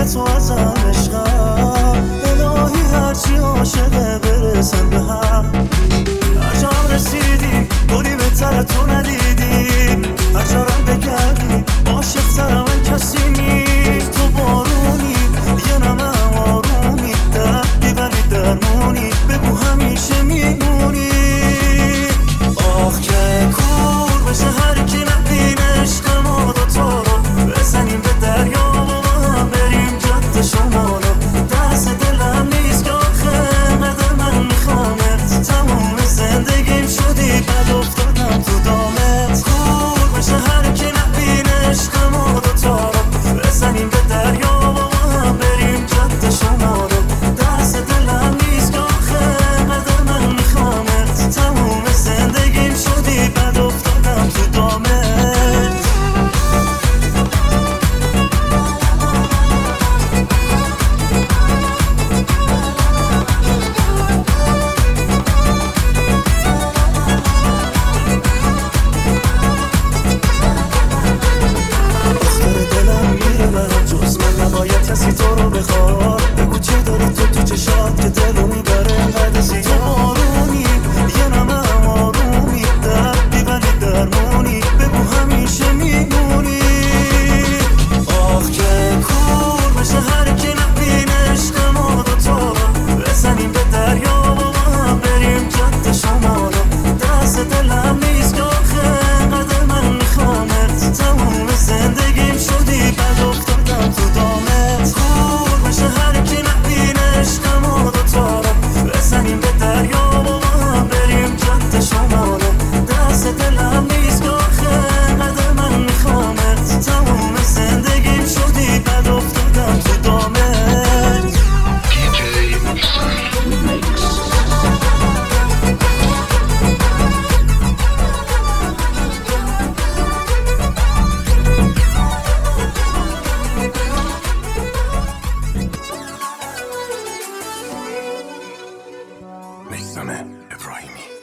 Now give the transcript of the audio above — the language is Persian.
تو ازم عشقم، الهی هرچی عاشقه برسن به هم. هر جا هم رسیدی گلی بهتر تو ندیدی، هر جا رم بگردی عاشق تر من کسی نیست. تو بارونی یه نمه آرومی، دردی ولی درمونی، بگو همیشه میمونی. آخ که کور بشه هر کی نبین عشق ما دوتا رو، بزنیم به دریا و هم بریم جاده شمالو. دست دلم نیست که آخه قدر من میخوامت، تموم زندگیم شدی بد افتادم تو دامت. کور بشه هر کی نبین عشق ما دوتا رو، بزنیم به دریا و هم بریم جاده شمالو. دست دلم نیست که آخه قدر من میخوامت، تموم زندگیم شدی بد افتادم تو دامت. جز من نباید کسی تو رو بخواد، بگو چه داری تو چشات که دلو میبره انقدر زیاد. تو بارونی یه نمه آرومی، دردی ولی درمونی، بگو همیشه میمونی. آخ که کور بشه هر کی نبین عشق ما دوتا رو، بزنیم به دریا و هم بریم جاده شمالو. دست دلم نیست که آخه قدر من میخوامت، تموم زندگیم شدی بد افتادم تو دامت. کور بشه هر کی نبین عشق ما دوتا رو، بزنیم به دریا و هم بریم جاده شمالو. دست دلم نیست که آخه قدر من میخوامت، تموم زندگیم شدی بد افتادم تو دامت. میثم ابراهیمی